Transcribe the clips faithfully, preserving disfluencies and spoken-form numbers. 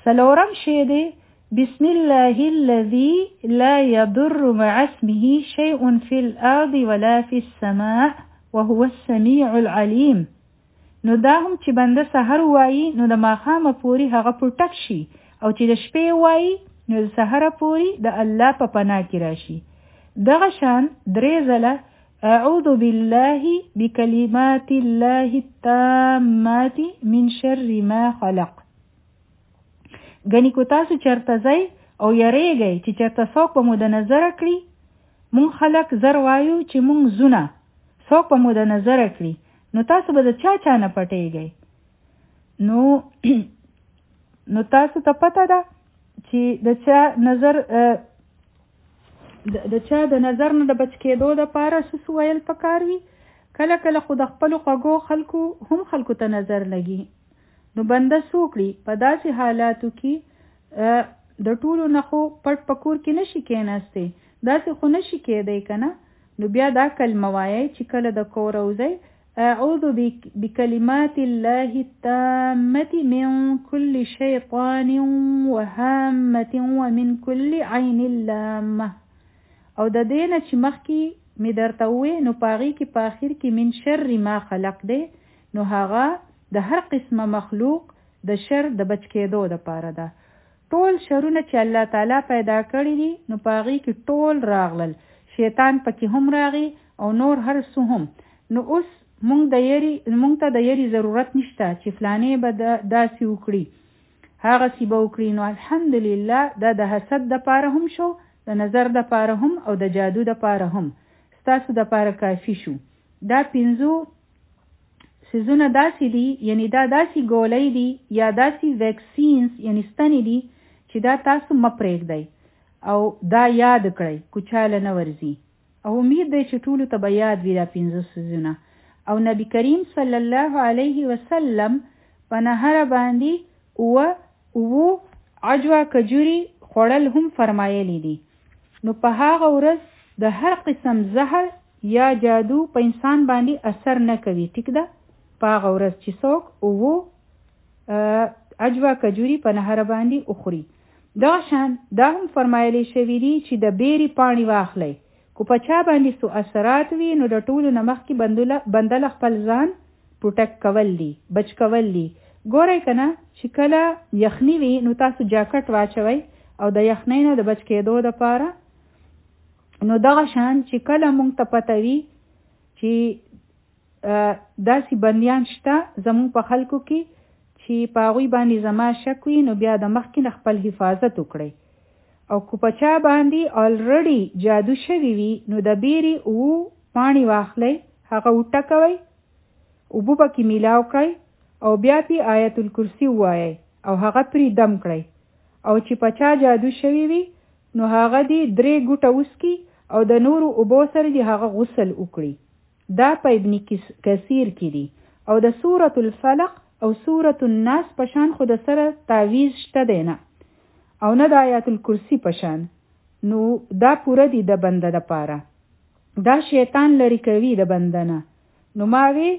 څلورم شی دی بسم الله الذي لا يضر مع اسمه شيء في الارض ولا في السماء وهو السميع العليم. نو دا هم چې بنده سحر وایي نو د ماښامه پورې هغه پټک شي او چې د شپې وایي نو د سحره پورې د الله په پناه کې راشي. دغه شان درې ځله اعوذ بالله بکلمات الله التامات من شر ما خلق. ګنې کو تاسو چرته ځئ او یریږئ چې چرته څوک به مو د نظره کړي، مونږ خلک زر وایو چې مونږ زونه څوک به مو د نظره کړي، نو تاسو به د چا چا نه پټېږئ. نو نو تاسو ته پته ده چې د چا نظر د چا د نظر نه د بچ کېدو دپاره څه ویل پکار وي. کله کله خو د خپلو خوږو خلکو هم خلکو ته نظر لګي. نو بنده څه وکړي په داسې حالاتو کې د ټولو نه خو پټ په کور کې نشي کېناستی، داسې خو نشي کېدی که نه. نو بیا دا کلمه وایئ چې کله د کور وځئ اعوذ بکلمات الله التامة من كل شیطان وهامة ومن كل عین لامة. او د دې نه چې مخکې مې درته ووې نو په هغې کې په آخر کې من شر ما خلق دی، نو هغه د هر قسمه مخلوق د شر د بچ کېدو دپاره ده. ټول شرونه چې الله تعالی پیدا کړي دي نو په هغې کې ټول راغلل، شیطان پکې هم راغی او نور هر څه هم. نو اوس مونږ د یری مونږ ته د یری ضرورت نشته چې فلانې به داسې وکړي هغسې به وکړي. نو الحمدلله دا د حسد دپاره هم شو، د نظر دپاره هم او د جادو دپاره هم ستاسو دپاره کافي شو. دا پنځو سیزونه داسې دي، یعنی دا داسې ګولۍ دي یا داسې ویکسینز یعنی ستنې دي چې دا تاسو مه پرېږدئ او دا یاد کړئ کوچاله نه ورځي. او امید دی چې ټولو ته به یاد وي دا پنځه سیزونه. او نبی کریم صلی الله علیه وسلم په نهره باندې اوه اوه عجوه کجوري خوړل هم فرمایلی دي. نو په هغه ورځ د هر قسم زهر یا جادو په انسان باندې اثر نه کوي. ټیک ده؟ په هغه ورځ چې څوک اوه عجوه کجوري په نهره باندې وخوري. دغه شان دا هم فرمایلی شوي دي چې د بیرې پاڼې واخلئ، کو په چا باندې سو اثرات وي نو د ټولو نه مخکې بندله خپل ځان پروټک کول دي، بچ کول دي. ګورئ که نه چې کله یخني وي نو تاسو جاکټ واچوئ او د یخنۍ نه د بچ کېدو دپاره. نو دغه شان چې کله مونږ ته پته وي چې داسې بندیان شته زمونږ په خلکو کې چې په هغوی باندې زما شک وي، نو بیا د مخکې نه خپل حفاظت وکړئ. او که په چا باندې آلریډي جادو شوي وي نو د بیرې اوو پاڼې واخلئ، هغه وټکوئ، اوبه پکې میلاو کړئ او بیا پې آیت الکرسي ووایئ او هغه پرې دم کړئ. او چې په چا جادو شوي وي نو هغه دې درې ګوټه وسکي او د نورو اوبو سره دې هغه غسل وکړي. دا په ابن کثیر کې دي. او د سورة الفلق او سورة الناس په شان خو د سره تعویز شته دی نه، او نه د آیات الکرسی پشان. نو دا پوره دی د بنده دپاره، دا شیطان لري کوي د بنده نه. نو ما وی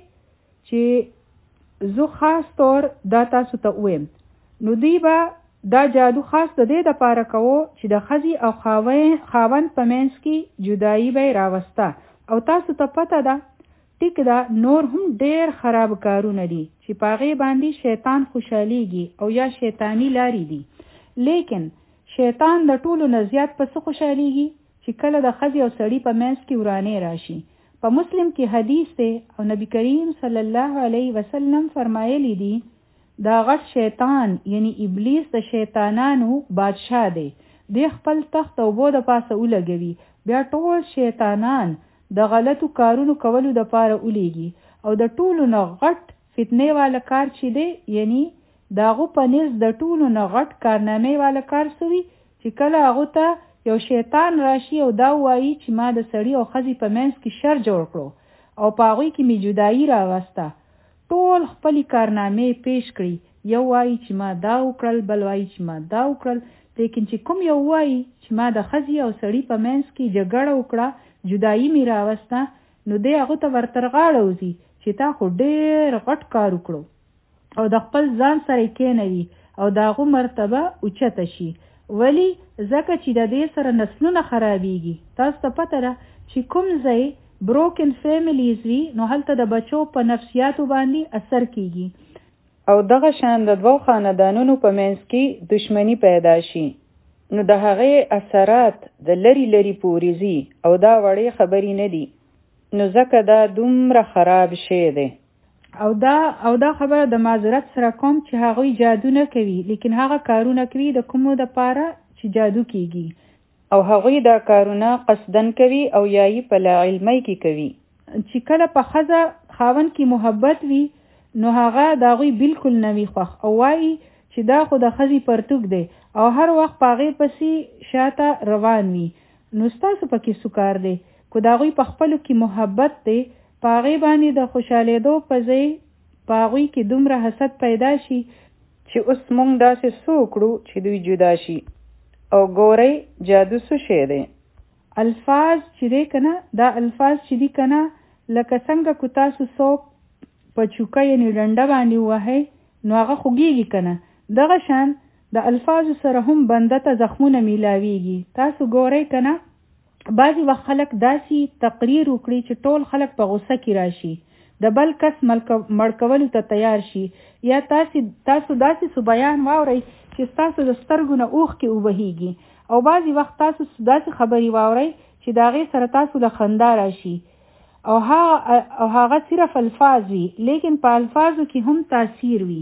چې زه خاص طور دا تاسو ته ویم. نو دی به دا جادو خاص د دې دپاره کوو چې د ښځې او خاوند په منځ کې جدایي به یې راوسته. او تاسو ته پته ده ټیک ده نور هم ډېر خراب کارونه دي چې په هغې باندې شیطان خوشحالیږي او یا شیطانی لارې دي. لیکن شیطان د ټولو نه زیات په څه خوشحالیږي چې کله د ښځې او سړي په منځ کې ورانې راشي. په مسلم کې حدیث دی او نبی کریم صلی الله علیه وسلم فرمایلی دي دا غټ شیطان یعنی ابلیس د شیطانانو بادشاه دی. دی خپل تخت او بو د پاسه ولګوي، بیا ټول شیطانان د غلطو کارونو کولو دپاره ولیږي. او د ټولو نه غټ فتنې والا کار چې دی یعنی داغو په نس د ټولو نه غټ کارنامې والا کار سوي چې کله هغو ته یو شیطان راشي او دا وایي چې ما د سړي او ښځې په منځ کې شر جوړ کړو او په هغوی کې مې جدایي راوسته، ټول خپلې کارنامې پیش کړي. یو وایي چې ما دا وکړل، بل وایي چې ما دا وکړل. لیکن چې کوم یو وایي چې ما د ښځې او سړي په منځ کې جګړه وکړه، جدایي مې راوسته، نو دی هغو ته ورتر غاړه وځي چې تا خو ډېر غټ کار وکړو او د خپل ځان سره یې کېنوي او داغو مرتبه اوچته شي. ولی ځکه چې د دې سره نسلونه خرابېږي. تاسو ته پته ده چې کوم ځای بروکن فیملیز وي نو هلته د بچو په نفسیاتو باندې اثر کیږي او دغه شان د دوو خاندانونو په منځ کې دشمنی پیدا شي. نو د هغې اثرات د لری لری پورې ځي او دا وړې خبرې نه دي. نو ځکه دا دومره خراب شی دی. او دا او دا خبره د معذرت سره کوم چې هغوی جادو نه کوي، لیکن هغه کارونه کوي د کومو دپاره چې جادو کیږي، او هغوی دا کارونه قصدن کوي او یا یې په لا علمۍ کې کوي. چې کله په ښځه خاوند کې محبت وي نو هغه د هغوی بالکل نه وي خوښ او وایي چې دا خو د ښځې پرتوګ دی او هر وخت په هغې پسې شاته روان وي. نو ستاسو پکې څه کار دی؟ که د هغوی په خپلو کې محبت دی، په هغې باندې د خوشحالېدو په ځای په هغوی کې دومره حسد پیدا شي چې اوس موږ داسې څه وکړو چې دوی جدا شي. او ګورئ جادو څه شی دی؟ الفاظ چې دی که نه، دا الفاظ چې دي که نه، لکه څنګه که تاسو څوک په چوکه یعنې ډنډه باندې ووهئ نو هغه خوږېږي که نه، دغه شان د الفاظو سره هم بنده ته زخمونه میلاویږي. تاسو ګورئ که نه، بعضې وخت خلک داسې تقریر وکړي چې ټول خلک په غوسه کې راشي، د بل کس مړ کولو ته تیار شي، یا تاسو تاسو داسې څه بیان واورئ چې ستاسو د سترګو نه اوښکې وبهیږي، او بعضې وخت تاسو داسې خبرې واورئ چې د هغې سره تاسو له خندا راشي، او هغه او هغه صرف الفاظ وي، لیکن په الفاظو کې هم تاثیر وي.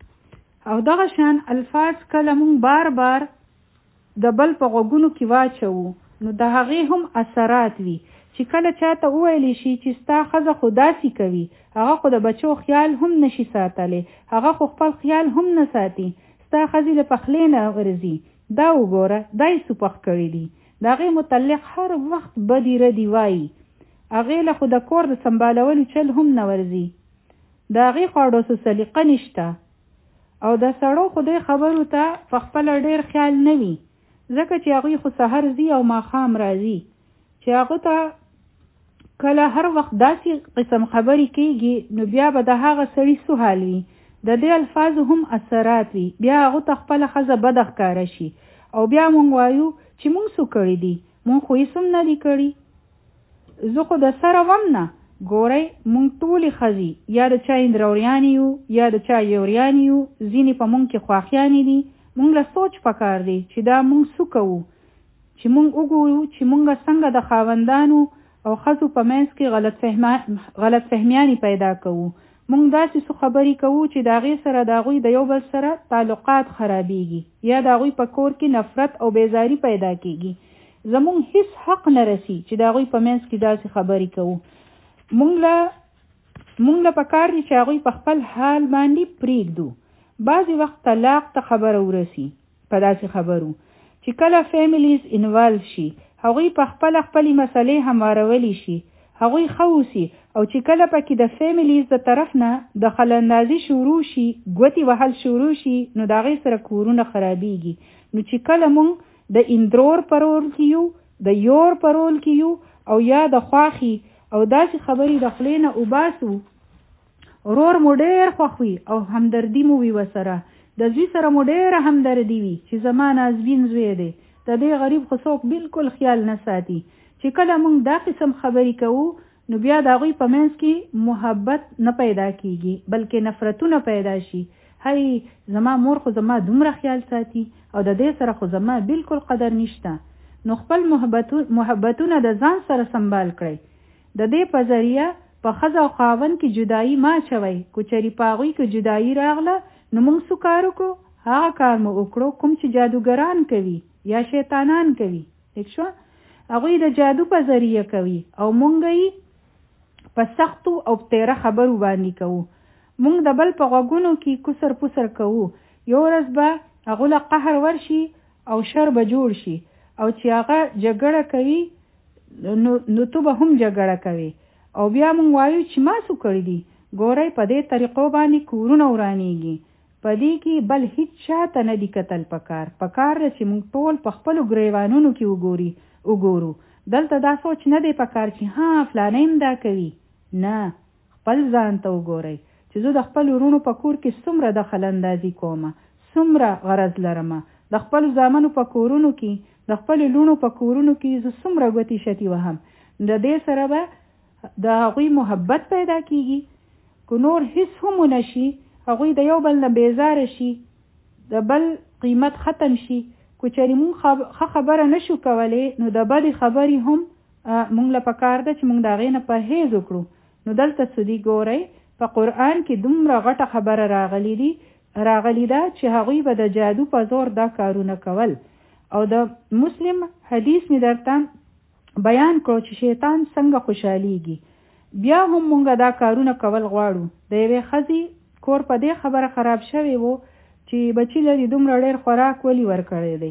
او دغه شان الفاظ کله مونږ بار بار د بل په غوږونو کې واچوو نو د هغې هم اثرات وي. چې کله چاته وویلی شي چې ستا ښځه خو داسې کوي، هغه خو د بچو خیال هم نشي ساتلی، هغه خو خپل خیال هم نه ساتي، ستا ښځې له پخلې نه ورځي، دا وګوره دا یې څه پخ کړي دي، د هغې متعلق هر وخت بدي ردي وایي، هغې له خو د کور د سنبالولو چل هم نه ورځي، د هغې خو اړوسو سلیقه نشته، او د سړو خو دې خبرو ته په خپله ډېر خیال نه وي، ځکه چې هغوی خو سحر ځي او ماښام راځي، چې هغه ته کله هر وخت داسې قسم خبرې کېږي نو بیا به د هغه سړي څه حال وي. د دې الفاظو هم اثرات وي، بیا هغو ته خپله ښځه بده ښکاره شي، او بیا مونږ وایو چې مونږ څه کړي دي، مونږ خو هېڅ هم نه دي کړي، زه خو د سره وم نه. ګورئ مونږ ټولې ښځې یا د چا اندروریانې یو یا د چا یوریانې یو، ځینې په مونږ کې خواښیانې دي. مونږ له سوچ پکار دی چې دا مونږ څه کوو، چې مونږ وګورو چې مونږ څنګه د خاوندانو او ښځو په منځ کې غلط فهما غلط فهمیانې پیدا کوو. مونږ داسې څه خبرې کوو چې د هغې سره د هغوی د یو بل سره تعلقات خرابېږي، یا د هغوی په کور کې نفرت او بیزاري پیدا کېږي. زمونږ هیڅ حق نه رسي چې د هغوی په منځ کې داسې خبرې کوو. مونږ له مونږ له پکار دي چې هغوی په خپل حال باندې پرېږدو. بعضې وخت طلاق ته خبره ورسي په داسې خبرو چې کله فیملیز انوالو شي، هغوی په خپله خپلې مسلې هموارولی شي، هغوی ښه اوسي، او چې کله پکې د فیملیز د طرف نه د خلندازي شروع شي، ګوتې وهل شروع شي، نو د هغې سره کورونه خرابېږي. نو چې کله مونږ د اندرور په رول کې یو، د یور په رول کې یو، او یا د خواښي او داسې خبرې د خولې نه وباسو، ورور مو ډېر خوښ وي او همدردي مو وي ورسره، د زوی سره مو ډېره همدردي وي چې زما نازبین زوی دی، د دې غریب خو څوک بالکل خیال نه ساتي. چې کله موږ دا قسم خبرې کوو نو بیا د هغوی په منځ کې محبت نه پیدا کېږي، بلکې نفرتونه پیدا شي. هی زما مور خو زما دومره خیال ساتي او د دې سره خو زما بالکل قدر نشته. نو خپل محبتونه د ځان سره سنبال کړئ. د دې په ذریعه په ښځه او خاوند کې جدایي ما اچوئ. که چېرې په هغوی کې جدایي راغله نو موږ څه کار وکړو؟ هغه کار مو وکړو کوم چې جادوګران کوي یا شیطانان کوي. ٹھیک شوه؟ هغوی د جادو په ذریعه کوي او موږ یې په سختو او تیره خبرو باندې کوو. موږ د بل په غوږونو کې کسر پسر کوو. یو ورځ به هغو له قهر ورشي او شر به جوړ شي، او چې هغه جګړه کوي نو نو تو به هم جګړه کوي، او بیا مونږ وایو چې ما څه کړي دي. ګورئ په دې طریقو باندې کورونه ورانېږي. په دې کې بل هیڅ چاته نه دي کتل پکار. پکار ده چې مونږ ټول په خپلو ګریوانونو کې وګوري وګورو. دلته دا سوچ نه دی پکار چې ها فلانه هم دا کوي. نه، خپل ځان ته وګورئ چې زه د خپل ورونو په کور کې څومره دخل اندازي کومه، څومره غرض لرمه، د خپل زامنو په کورونو کې د خپل لونو په کورونو کې زه څومره ګوتې شتي وهم. د دې سره به د هغوی محبت پیدا کیږي. که نور هیڅ هم نشي، هغوی د یو بل نه بیزاره شي، د بل قیمت ختم شي. که چېرې مونږ ښه خبره نشو کولی، نو د بدې خبرې هم مونږ له پکار ده چې مونږ د هغې نه پرهیز وکړو. نو دلته څه دي ګورئ، په قرآن کې دومره غټه خبره راغلی دي راغلی ده چې هغوی به د جادو په زور دا کارونه کول. او د مسلم حدیث مې درته بیان کړو چې شیطان څنګه خوشحالیږي. بیا هم مونږ دا کارونه کول غواړو. د یوې ښځې کور په دې خبره خراب شوی و چې بچی لري دومره ډېر خوراک ولې ورکړی دی.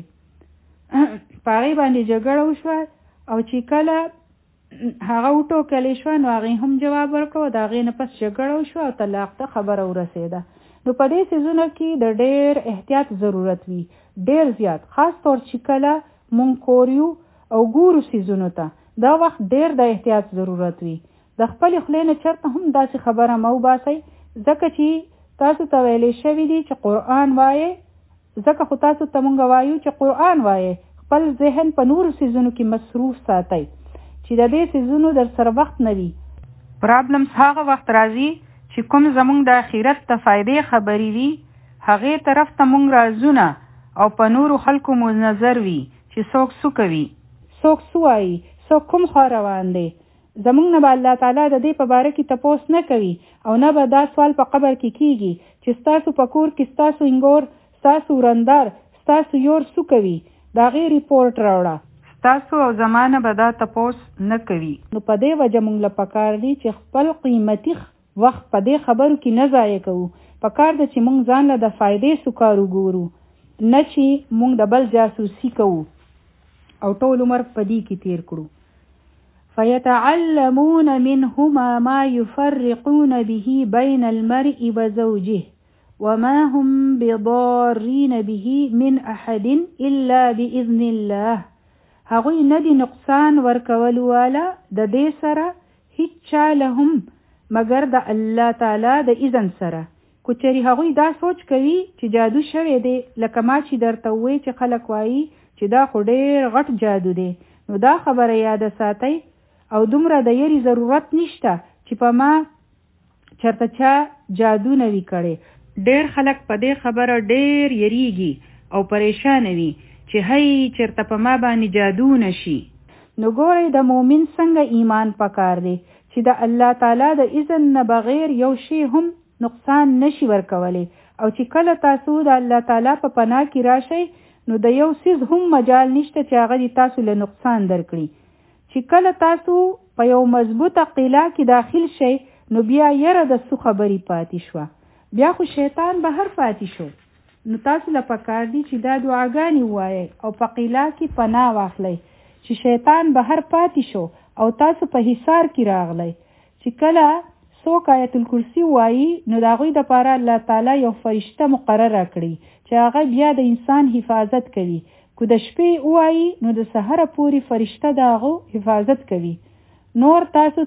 په هغې باندې جګړه وشوه او چې کله هغه وټوکلی شوه نو هغې هم جواب ورکړو. د هغې نه پس جګړه وشوه او طلاق ته خبره ورسېده. نو په دې څیزونو کې د ډېر احتیاط ضرورت وي، ډېر زیات، خاص طور چې کله مونږ کور یو او ګورو څیزونو ته، دا وخت ډېر د احتیاط ضرورت وي. د خپلې خولې نه چېرته هم داسې خبره مه وباسئ، ځکه چې تاسو ته ویلی شوي دي چې قرآن وایې. ځکه خو تاسو ته مونږ وایو چې قرآن وایې. خپل ذهن په نورو څیزونو کې مصروف ساتئ چې د دې څیزونو در سره وخت نه وي. پرابلمز هغه وخت راځي چې کوم زمونږ د آخرت د فایدې خبرې وي، هغې طرف ته مونږ رازونه او په نورو خلکو مو نظر وي چې څوک څه کوي، څوک څه وایي، څوک کوم خوا روان دی. زمونږ نه به الله تعالی د دې په باره کې تپوس نه کوي او نه به دا سوال په قبر کې کیږي چې ستاسو په کور کې ستاسو انګور، ستاسو ورندار، ستاسو یور څه کوي، د هغې ریپورټ راوړه. ستاسو او زمانه به دا تپوس نه کوي. نو په دې وجه مونږ له پکار دي چې خپل قیمتي وخت په دې خبرو کې نه ضایع کوو. پکار ده چې مونږ ځان له د فایدې څه کار وګورو، نه چې مونږ د بل جاسوسي کوو او ټول عمر په دې کې تیر کړو. فَيَتَعَلَّمُونَ مِنْهُمَا مَا يُفَرِّقُونَ بِهِ بَيْنَ الْمَرْءِ وَزَوْجِهِ وَمَا هُمْ بِضَارِّينَ بِهِ مِنْ أَحَدٍ إِلَّا بِإِذْنِ اللَّهِ. هغوی نه دي نقصان ورکولو والا د دې سره هیڅ چا له هم مګر د الله تعالی د اذن سره. کو چېرې هغوی دا سوچ کوي چې جادو شوی دی، لکه ما چې درته ووایي چې خلک وایي چې دا خو ډېر غټ جادو دی، نو دا خبره یاده ساتئ او دومره د یری ضرورت نشته چې په ما چېرته چا جادو نه وي کړی. ډېر خلک په دې خبره ډېر یریږي او پریشانه وي چې هی چېرته په ما باندې جادو نشي. نو ګورئ د مؤمن څنګه ایمان پکار دی چې د الله تعالی د اذن نه بغیر یو شی هم نقصان نشي ورکولی. او چې کله تاسو د الله تعالی په پناه کې راشئ نو د یو څیز هم مجال نشته چې هغه دې تاسو له نقصان درکړي. چې کله تاسو په یو مضبوطه قلعه کې داخل شئ نو بیا یره د څه خبرې پاتې شوه، بیا خو شیطان بهر پاتې شو. نو تاسو له پکار دي چې دا دعاګانې ووایئ او په قلعه کې پناه واخلئ چې شیطان بهر پاتې شو او تاسو په حصار کې راغلی. چې کله څوک آیت الکرسی وایي نو د هغوی دپاره الله تعالی یو فرشته مقرره کړي چې هغه بیا د انسان حفاظت کوي. که د شپې ووایي نو د سحره پورې فرشته د هغو حفاظت کوي. نور تاسو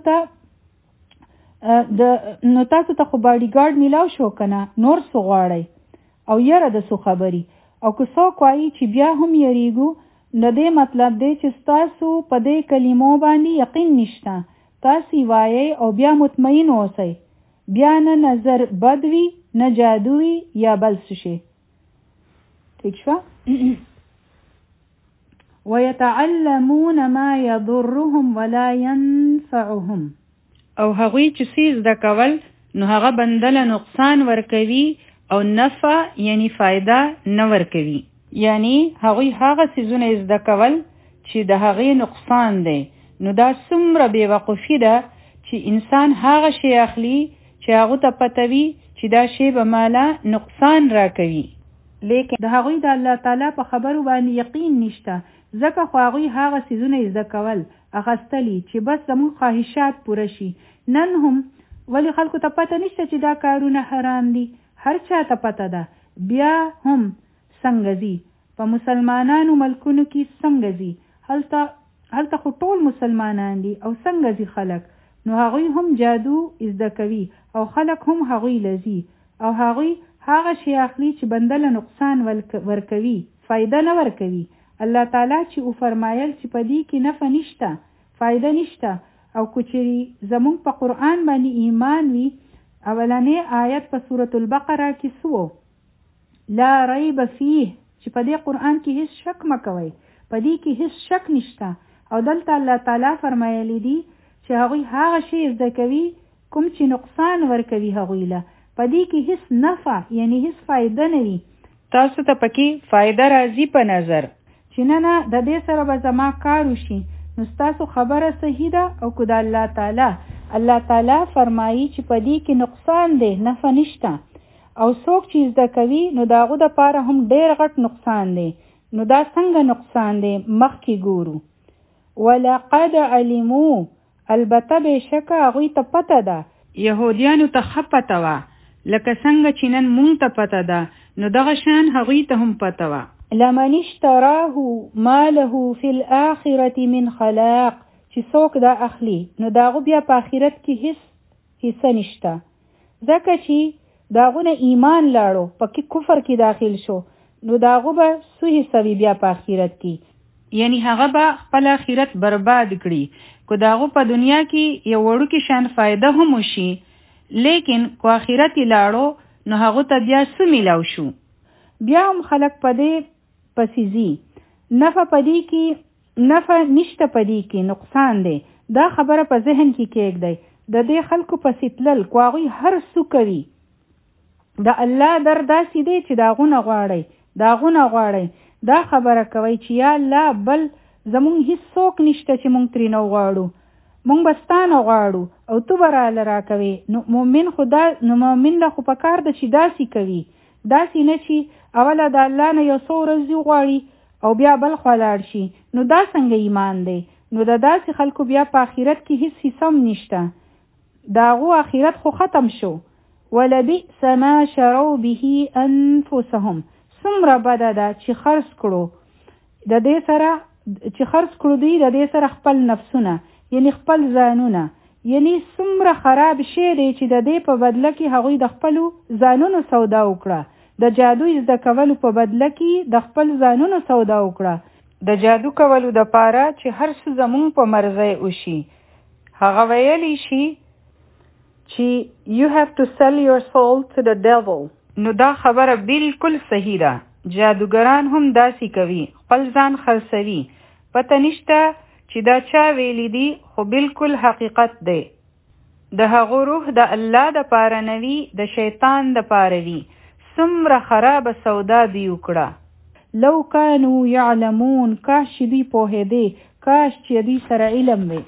ته د نو تاسو ته خو باډي ګارډ میلاو شو که نه، نور څه غواړئ او یره د څه خبرې. او که څوک وایي چې بیا هم یریږو، د دې مطلب دی چې ستاسو په دې کلمو باندې یقین نشته. تاسو وایئ او بیا مطمئن اوسئ، بیا نه نظر بد وي، نه جادو وي یا بل څه شي. ٹھیک شوه؟ وَيَتَعَلَّمُونَ مَا يَضُرُّهُمْ وَلَا يَنْفَعُهُمْ. او هغوی چې څه زده کول نو هغه بندله نقصان ورکوي او نفع یعنی فایده نه ورکوي. یعنی هغوی هغه څیزونه زده کول چې د هغې نقصان دی. نو دا څومره بېوقوفي ده چې انسان هغه شی اخلي چې هغو ته پته وي چې دا شی به ماله نقصان راکوي، لیکن د هغوی د الله تعالی په خبرو باندې یقین نشته. ځکه خو هغوی هغه څیزونه زده کول اخیستلي چې بس زموږ خواهشات پوره شي. نن هم ولې خلکو ته پته نشته چې دا کارونه حرام دي؟ هر چا ته پته ده. بیا هم څنګه ځي په مسلمانانو ملکونو کې څنګه ځي؟ هلته هلته خو ټول مسلمانان دي او څنګه ځي خلک؟ نو هغوی هم جادو زده کوي او خلک هم هغوی لذي او هغوی هغه شی اخلي چې بنده له نقصان ورکوي، فایده نه ورکوي. الله تعالی چې او فرمایل چې په دې کې نفع نشته، فایده نشته، او کچری زمون په قرآن باندې ایمان وي. اولنې آیت په سورة البقره کې سو لا ریب فیه، چې په دې قرآن کې هیڅ شک مکوي، په دې کې هیڅ شک نشته. او دلته الله تعالی فرمایلی دي چې هغوی هغه شی زده کوي کوم چې نقصان ورکوي هغوی له، په دې کې هیڅ نفع یعنی هیڅ فایده نه وي. تاسو ته پکې فایده راځي په نظر چې نه نه د دې سره به زما کار وشي، نو ستاسو خبره صحیح ده. او که د الله تعالی الله تعالی فرمایي چې په دې کې نقصان دی، نفع نشته، او څوک چې زده کوي نو د هغو دپاره هم ډېر غټ نقصان دی. نو دا څنګه نقصان دی مخکې ګورو. ولقد علمو، البته بېشکه هغوی ته پته ده، یهودیانو ته ښه پته وه، لکه څنګه چې نن مونږ ته پته ده، نو دغه شان هغوی ته هم پته وه. لمن اشتراه ما له فی الاخرة من خلاق، چې څوک دا اخلي نو داغو بیا په آخرت کې هیڅ حصه نشته، ځکه چې داغونه ایمان لاړو پکې کفر کې داخل شو، نو داغو به څه حصه وي بیا په آخرت کې، یعنی هغه به خپل آخرت برباد کړي. که داغو په دنیا کې یو وړوکې شان فایده هم وشي، لیکن که آخرت یې لاړو نو هغو ته بیا څه میلاو شو. بیا هم خلک په دې پسې ځي، نفع په دې کې نفع نشته، په دې کې نقصان دی. دا خبره په ذهن کې کېږدئ. د دې خلکو پسې تلل که هغوی هر څه کوي، د الله در داسې دی چې داغونه غواړئ داغونه غواړئ دا خبره کوي چې یا الله بل زمونږ هیڅ څوک نشته چې مونږ ترې نه غواړو، مونږ به ستا نه غواړو او تو به راله راکوې. نو مؤمن خو دا نو مؤمن له خو په کار ده چې داسې کوي، داسې نه چې اوله د الله نه یو څو ورځې غواړي او بیا بل خوا لاړ شي. نو دا څنګه ایمان دی؟ نو د داسې خلکو بیا په آخرت کې هیڅ حصه هم نشته، د هغو آخرت خو ختم شو. ولبئس ما شروا به انفسهم، څومره بده ده چې خرڅ کړو د دې سره چې خرڅ کړو دوی د دې سره خپل نفسونه، یعنی خپل ځانونه، یعنی څومره خراب شی دی چې د دې په بدله کې هغوی د خپلو ځانونو سودا وکړه، د جادو زده کولو په بدله کې د خپل ځانونو سودا وکړه، د جادو کولو دپاره چې هر څه زمونږ په مرضی وشي. هغه ویلی شي چې you have to sell your soul to the devil. نو دا خبره بالکل صحیح ده. جادوګران هم داسې کوي، خپل ځان خرڅوي. پته نشته چې دا چا ویلی دي، خو بالکل حقیقت دی. د هغو روح د الله د پاره نوي، د شیطان د پاره وي. څومره خراب سودا دی وکړه. لو کانو یعلمون، کاش چې دوی پوهېدې، کاش چې دوی سره علم وي.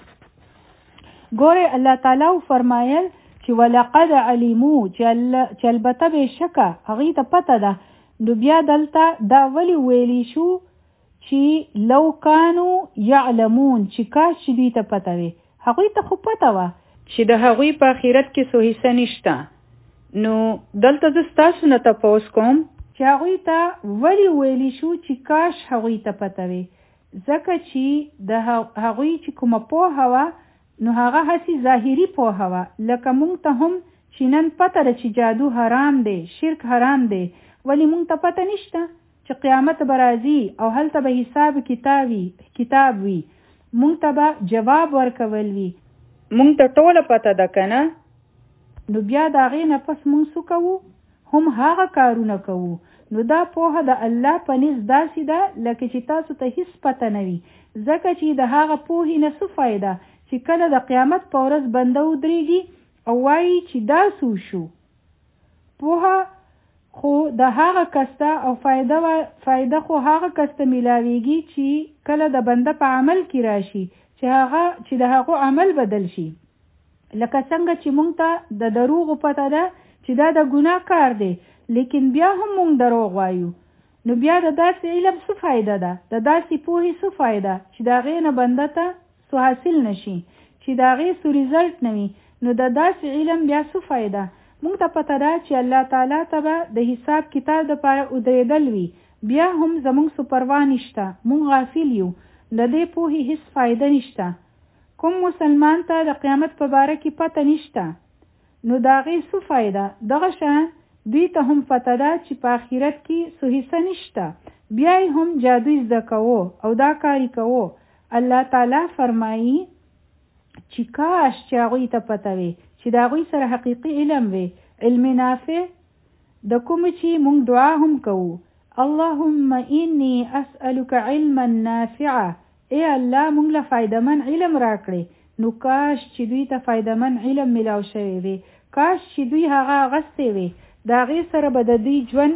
ګوره الله تعالی فرمایل چې ولقد علمو، چې البته بېشکه هغوی ته پته ده. نو بیا دلته دا ولی ویلی شو چې لو کانو یعلمون، چې کاش چې دوی ته پته وي. هغوی ته خو پته وه چې د هغوی په آخرت کې څه حصه نشته. نو دلته زه ستاسو نه تپوس کوم چې هغوی ته ولی ویلی شو چې کاش هغوی ته پته وي. ځکه چې د هغوی چې کومه پوهه وه نو هغه هسې ظاهري پوهه وه، لکه مونږ ته هم چې نن پته ده چې جادو حرام دی، شرک حرام دی، ولی مونږ ته پته نشته چې قیامت به راځي او هلته به حساب کتابي کتاب وي، مونږ ته به جواب ورکول وي، مونږ ته ټوله پته ده که نه. نو بیا د هغې نه پس مونږ څه کوو؟ هم هغه کارونه کوو. نو دا پوهه د الله په نزد داسې ده لکه چې تاسو ته هیڅ پته نه وي، ځکه چې د هغه پوهې نه څه فایده چې کله د قیامت په ورځ بنده ودرېږي او وایي چې دا څه وشو. پوهه خو د هغه کس ته او فایده فایده خو هغه کس ته میلاویږي چې کله د بنده په عمل کې راشي، چې هغه چې د هغو عمل بدل شي. لکه څنګه چې مونږ ته د دروغو پته ده چې دا د ګناه کار دی، لیکن بیا هم مونږ دروغ وایو. نو بیا د داسې علم څه فایده ده، د داسې پوهې څه فایده چې د هغې نه بنده ته څه حاصل نشي، چې د هغې څه ریزلټ نه وي. نو د داسې علم بیا څه فایده؟ مونږ ته پته ده چې الله تعالی ته به د حساب کتاب دپاره ودرېدل وي، بیا هم زمونږ څه پروا نشته، مونږ غافل یو، د دې پوهې هیڅ فایده نشته. کوم مسلمان ته د قیامت په باره کې پته نشته، نو د هغې څه فایده؟ دغه شان دوی ته هم پته ده چې په آخرت کې څه حصه نشته. بیا هم جادو زده کوو او دا کاری کوو. الله تعالی فرمایي چې کاش چې هغوی ته پته وي چې د هغوی سره حقیقي علم وي، علم نافع، د کوم چې مونږ دعا هم کوو اللهم انی اسألک علما نافعا، ای الله مونږ له فایدمن علم راکړي. نو کاش چې دوی ته فایدمن علم ملاو شوی وي، کاش چې دوی هغه اغستی وي، د هغې سره به د دوی ژوند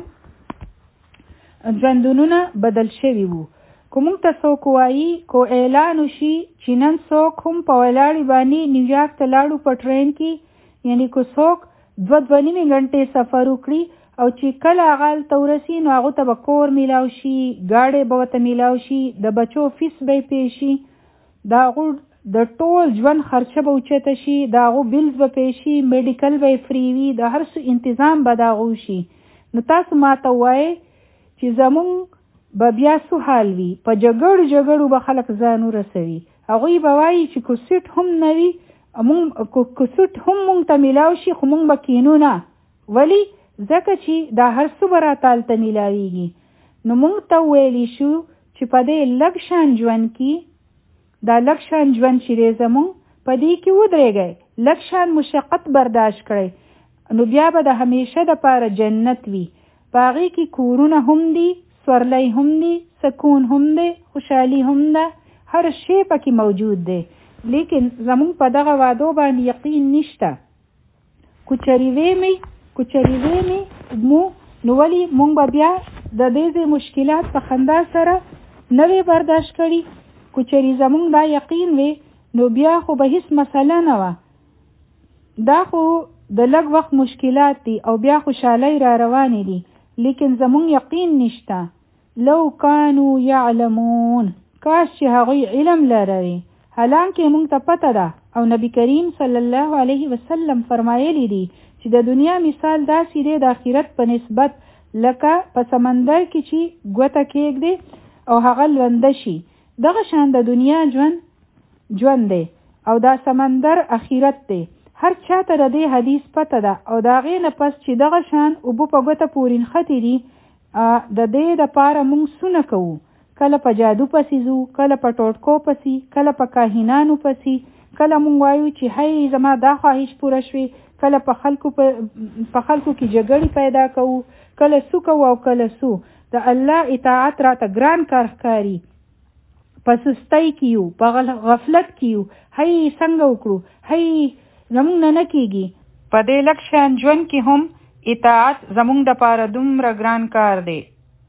ژوندونونه بدل شوي وو. که مونږ ته څوک وایي کو اعلان وشي چې نن څوک هم په ولاړې باندې نیویارک ته لاړو په ټرین کې، یعنی که څوک دوه دوه نیمې غنټې سفر وکړي او چې کله هغه هلته ورسي نو هغو ته به کور میلاو شي، ګاډی به ورته میلاو شي، د بچو فیس به یې پې شي، د هغو د ټول ژوند خرچه به اوچته شي، د هغو بیلز به پې شي، میډیکل به یې فری وي، د هر څه انتظام به د هغو شي. نو تاسو ما ته ووایئ چې زمونږ به بیا څه حال وي؟ په جګړو جګړو به خلک ځان ورسوي. هغوی به وایي چې که سیټ هم نه وي، که سیټ هم مونږ ته میلاو شي خو مونږ به کینو نه. ولې؟ ځکه چې دا هر څه به راته هلته میلاویږي. نو مونږ ته وویلی شو چې په دې لږ شان ژوند کې، دا لږ شان ژوند چې دی زمونږ، په دې کې ودرېږئ، لږ شان مشقت برداشت کړئ، نو بیا به د همیشه دپاره جنت وي. په هغې کې کورونه هم دي، سورلی هم دی، سکون هم دی، خوشحالي هم ده، هر شی پکې موجود دی. لیکن زمونږ په دغه وعدو باندې یقین نشته. کوچري ویمې کوچري ویمې مو نو ولې مونږ به بیا د دې ځای مشکلات په خندا سره نه وی برداشت کړي؟ کوچري زمونږ دا یقین وي نو بیا خو به هیڅ مسله نه وه. دا خو د لږ وخت مشکلات دي او بیا خوشحالۍ را روانې دي، لیکن زمونږ یقین نشته. لو کانو یعلمون، کاش چې هغوی علم لري. حالانکه مونږ ته پته ده او نبی کریم صلی الله علیه وسلم فرمایلی دی چې د دنیا مثال داسې دی د آخرت په نسبت لکه په سمندر کې چې ګوته کېږدي او هغه لنده شي. دغه شان د دنیا ژوند ژوند دی او دا سمندر آخرت دی. هر چاته د دې حدیث پته ده او د هغې نه پس چې دغه شان اوبه په ګوته پورې نښتې دي، د دې دپاره مونږ سونه کوو. کله په جادو پسې ځو، کله په ټوټکو پسې، کله په کاهنانو پسې، کله مونږ وایو چې هی زما دا خواهش پوره شوې، کله په خلکو په خلکو کې جګړې پیدا کوو، کله سو کوو او کله سو. د الله اطاعت راته ګران کار ښکاري، په سستۍ کې یو، په غفلت کې یو، هی څنګه وکړو، هی زمونږ نه نه کېږي. په دې لږ شان ژوند کې هم اطاعت زمونږ دپاره دومره ګران کار دی.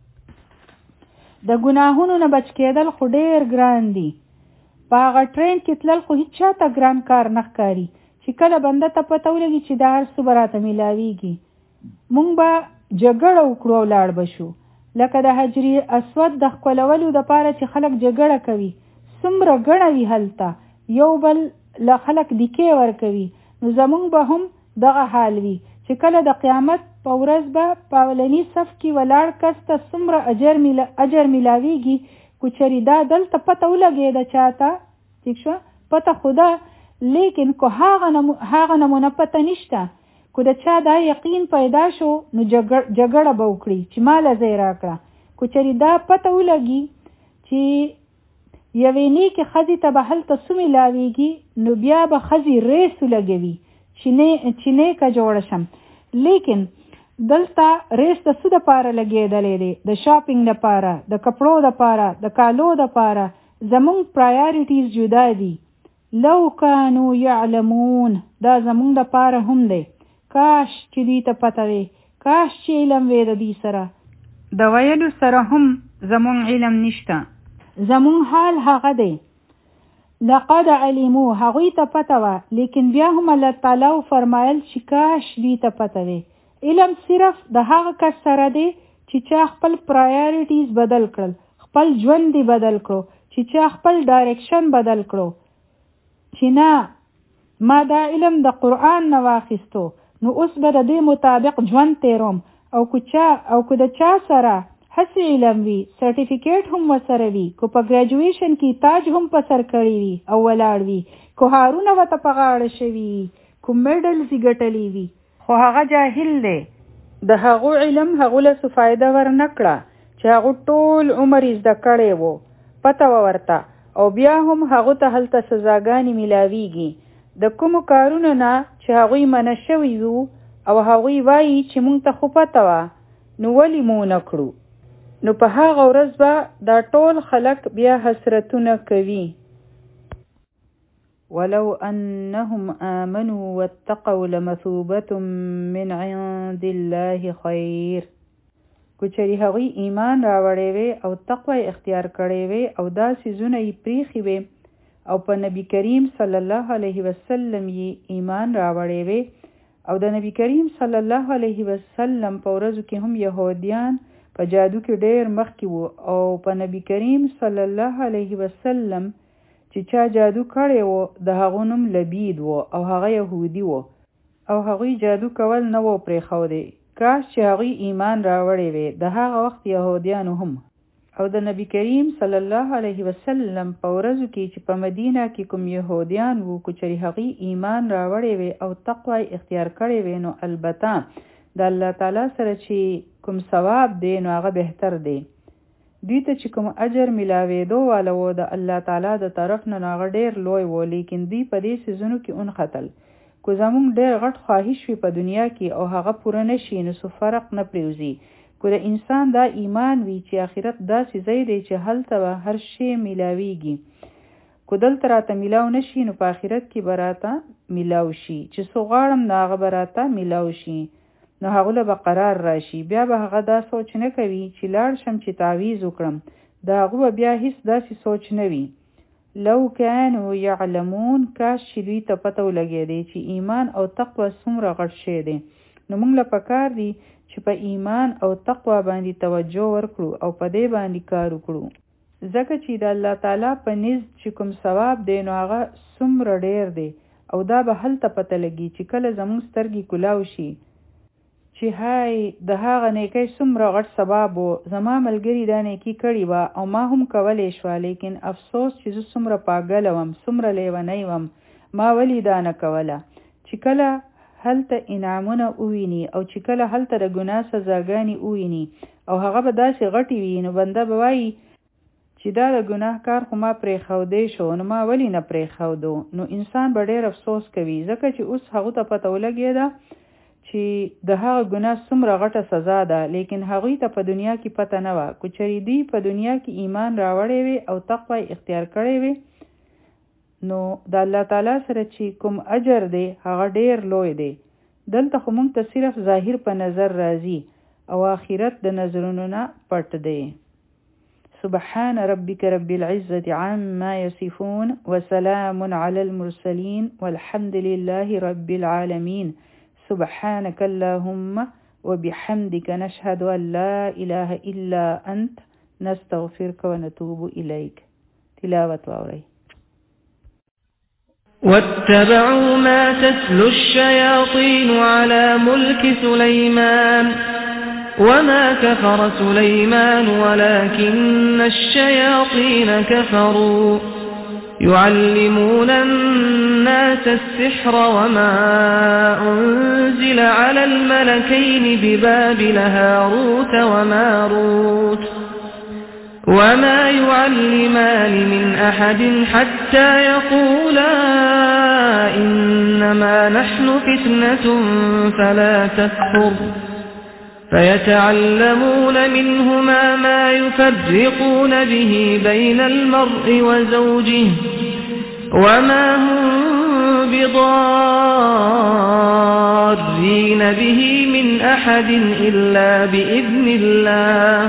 د ګناهونو نه بچ کېدل خو ډېر ګران دي. په هغه ټرین کې تلل خو هیڅ چاته ګران کار نه ښکاري چې کله بنده ته پته ولګي چې دا هر څه به راته میلاویږي. مونږ به جګړه وکړو او لاړ به شو، لکه د حجري اسود د ښکلولو دپاره چې خلک جګړه کوي. څومره ګڼه وي هلته، یو بل له خلک دیکې ورکوي. نو زمونږ به هم دغه حال وي چې کله د قیامت په ورځ به په اولني صف کې ولاړ کس ته څومره اجر میلا اجر میلاویږي. کوچري دا دلته پته ولګېده چاته، ٹھیک شوه، پته خو ده، لیکن که هغه نمونه پته نشته، که د چا دا یقین پیدا شو نو جګړه به وکړي چې ماله ځای راکړه. کوچري دا پته ولګي چې یوې نیکې ښځې ته به هلته څه میلاویږي، نو بیا به ښځې ریس ولګوي چې نیکه جوړه شم. لیکن دلته ریس د څه دپاره لګېدلی دی؟ د شاپینګ دپاره، د کپړو دپاره، د کالو دپاره. زمونږ پرایارټیز جدا دي. لو کانو یعلمون، دا زمونږ دپاره هم دی. کاش چې دوی ته پته وي، کاش چې علم وی د دوی سره. د ویلو سره هم زمونږ علم نشته. زمونږ حال هغه دی، لقد علمو، هغوی ته پته وه، لیکن بیا هم الله تعالی فرمایل چې کاش دوی ته پته وي. علم صرف د هغه کس سره دی چې چا خپل پرایارټیز بدل کړل، خپل ژوند دی بدل کړو، چې چا خپل ډایرکشن بدل کړو، چې نه ما دا علم د قرآن نه واخیستو نو اوس به د دې مطابق ژوند تیروم. او که چا او که د چا سره هسې علم وي، سرټیفیکیټ هم ورسره وي، که په ګریجویشن کې تاج هم په سر کړی وي او ولاړ وي، که هارونه ورته په غاړه شوي وي، که میډلز یې ګټلی وي، خو هغه جاهل دی. د هغو علم هغو له څه فایده ورنکړه چې هغو ټول عمر یې زده کړی و، پته وه ورته، او بیا هم هغو ته هلته سزاګانې میلاویږي د کومو کارونو نه چې هغوی منع شوي وو، او هغوی وایي چې موږ ته خو پته وه نو ولې مو ونه کړو. نو په هغه ورځ به دا ټول خلک بیا حسرتونه کوي. ولو انهم آمنوا واتقوا لمثوبة من عند الله خیر. کچری هغوی ایمان راوړی وی او تقوی اختیار کړی وی او دا څیزونه یې پریښي وی او په نبی کریم صلی الله علیه وسلم یې ایمان راوړی وی، او د نبی کریم صلی الله علیه وسلم په ورځو کې هم یهودیان په جادو کې ډېر مخکې وو، او په نبی کریم صلی الله علیه وسلم چې چا جادو کړی وو د هغو نوم لبید وو او هغه یهودي وو، او هغوی جادو کول نه وو پرېښودی. کاش چې هغوی ایمان راوړی وی د هغه وخت یهودیانو هم. او د نبی کریم صلی الله علیه وسلم په ورځو کې چې په مدینه کې کوم یهودیان وو، کچری هغوی ایمان راوړی وی او تقوی اختیار کړی وی، نو البته د الله تعالی سره چې کوم ثواب دی نو هغه بهتر دی. دوی ته چې کوم اجر میلاوېدو والا و د الله تعالی د طرف نه هغه ډېر لوی و، لیکن دوی په دې څیزونو کې ونختل. کو زموږ ډېر غټ خواهش وي په دنیا کې او هغه پوره نشي نو څه فرق نه پرېوځي. کو د انسان دا ایمان وي چې آخرت داسې ځای دی چې هلته به هر شی میلاویږي، کو دلته راته میلاو نشي نو په آخرت کې به راته میلاو شي، چې څه غواړم نو هغه به راته میلاو شي، نو هغو له به قرار راشي. بیا به هغه دا سوچ نه کوي چې لاړ شم چې تعویز وکړم، د هغو به بیا هیڅ داسې سوچ نه وي. لو کانوا یعلمون، کاش چې دوی ته پته ولګېدی چې ایمان او تقوی څومره غټ شی دی. نو موږ له پکار دی چې په ایمان او تقوی باندې توجه ورکړو او په دې باندې کار وکړو، ځکه چې د الله تعالی په نزد چې کوم ثواب دی نو هغه څومره ډېر دی، او دا به هلته پته لګي چې کله زموږ سترګې کلاو شي چې هاي د هغه نیکۍ څومره غټ ثواب و، زما ملګري دا نیکي کړې وه او ما هم کولی شوه، لیکن افسوس چې زه څومره پاګله وم، څومره لیونی وم، ما ولې دا نه کوله. چې کله هلته انعامونه وویني او چې کله هلته د ګناه سزاګانې وویني او هغه به داسې غټې وي، نو بنده به وایي چې دا د ګناه کار خو ما پرېښودی شو، نو ما ولې نه پرېښودو. نو انسان به ډېر افسوس کوي، ځکه چې اوس هغو ته پته ولګېده چې د هغه ګناه څومره غټه سزا ده، لیکن هغوی ته په دنیا کې پته نه وه. که چېرې دوی په دنیا کې ایمان راوړی وي او تقوی اختیار کړی وي، نو د الله تعالی سره چې کوم اجر دی هغه ډېر لوی دی. دلته خو موږ ته صرف ظاهر په نظر راځي او آخرت د نظرونو نه پټ دی. سبحان ربك رب العزة عما يصفون وسلام على المرسلين والحمد لله رب العالمين. سبحانك اللهم وبحمدك نشهد أن لا إله إلا أنت نستغفرك ونتوب إليك. تلاوة وأوري. واتبعوا ما تتلو الشياطين على ملك سليمان وما كفر سليمان ولكن الشياطين كفروا يعلمون الناس السحر وما أنزل على الملكين ببابل هاروت وماروت وما يعلمان من أحد حتى يقولا إنما نحن فتنة فلا تكفر فيتعلمون منهما ما يفرقون به بين المرء وزوجه وما هم بضارين به من أحد إلا بإذن الله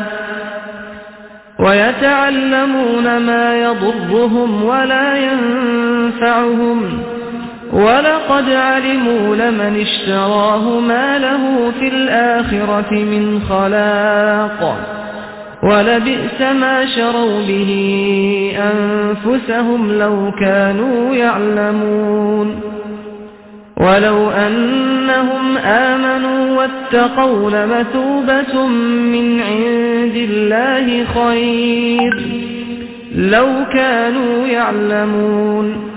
ويتعلمون ما يضرهم ولا ينفعهم ولقد علموا لمن اشتراه ما له في الآخرة من خلاق ولبئس ما شروا به أنفسهم لو كانوا يعلمون ولو أنهم آمنوا واتقوا لمثوبة من عند الله خير لو كانوا يعلمون